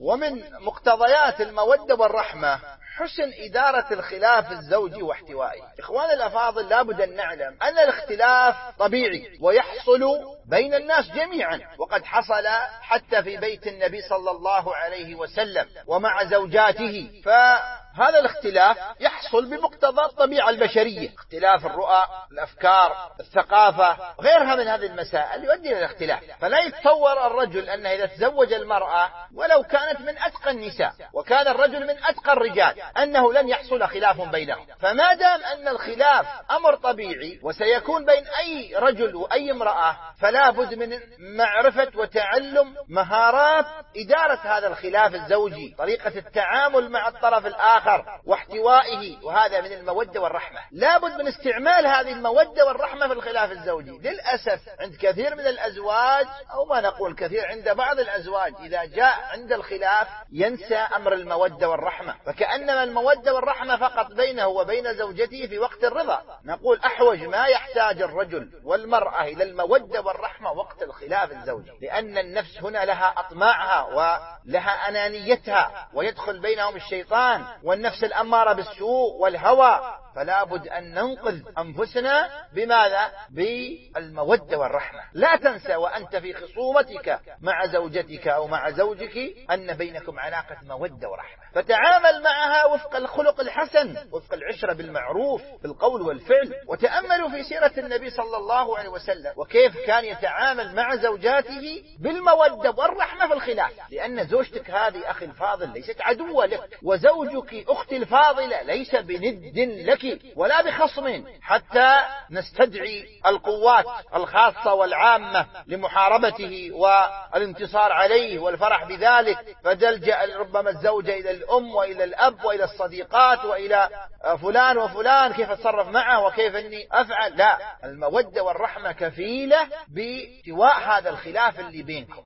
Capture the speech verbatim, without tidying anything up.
ومن مقتضيات المودة والرحمة حسن إدارة الخلاف الزوجي واحتوائه. إخوان الأفاضل، لابد أن نعلم أن الاختلاف طبيعي ويحصل بين الناس جميعا، وقد حصل حتى في بيت النبي صلى الله عليه وسلم ومع زوجاته. فهذا الاختلاف يحصل بمقتضى الطبيعة البشرية، اختلاف الرؤى، الأفكار، الثقافة، غيرها من هذه المسائل يؤدي إلى الاختلاف. فلا يتصور الرجل أنه إذا تزوج المرأة ولو كانت من أتقى النساء وكان الرجل من أتقى الرجال أنه لن يحصل خلاف بينهم. فما دام أن الخلاف أمر طبيعي وسيكون بين أي رجل وأي امرأة، فلا بد من معرفة وتعلم مهارات إدارة هذا الخلاف الزوجي، طريقة التعامل مع الطرف الآخر واحتوائه، وهذا من المودة والرحمة. لا بد من استعمال هذه المودة والرحمة في الخلاف الزوجي. للأسف عند كثير من الأزواج، أو ما نقول كثير، عند بعض الأزواج إذا جاء عند الخلاف ينسى أمر المودة والرحمة، فكأنما المودة والرحمة فقط بينه وبين زوجته في وقت الرضا. نقول أحوج ما يحتاج الرجل والمرأة إلى المودة والرحمة وقت الخلاف الزوجي، لأن النفس هنا لها أطماعها ولها أنانيتها، ويدخل بينهم الشيطان والنفس الأمارة بالسوء والهوى. فلا بد أن ننقذ أنفسنا بماذا؟ بالمودة والرحمة. لا تنسى وأنت في خصومتك مع زوجتك أو مع زوجك أن بينكم علاقة مودة ورحمة، فتعامل معها وفق الخلق الحسن، وفق العشرة بالمعروف بالقول والفعل. وتأملوا في سيرة النبي صلى الله عليه وسلم وكيف كان يتعامل مع زوجاته بالمودة والرحمة في الخلاف، لأن زوجتك هذه أخي الفاضل ليست عدوة لك، وزوجك أختي الفاضلة ليس بند لك ولا بخصم، حتى نستدعي القوات الخاصة والعامة لمحاربته والانتصار عليه والفرح بذلك، فتلجأ ربما الزوجة إلى الأم وإلى الأب وإلى الصديقات وإلى فلان وفلان كيف أتصرف معه وكيف أني أفعل. لا، المودة والرحمة كفيلة باحتواء هذا الخلاف اللي بينكم.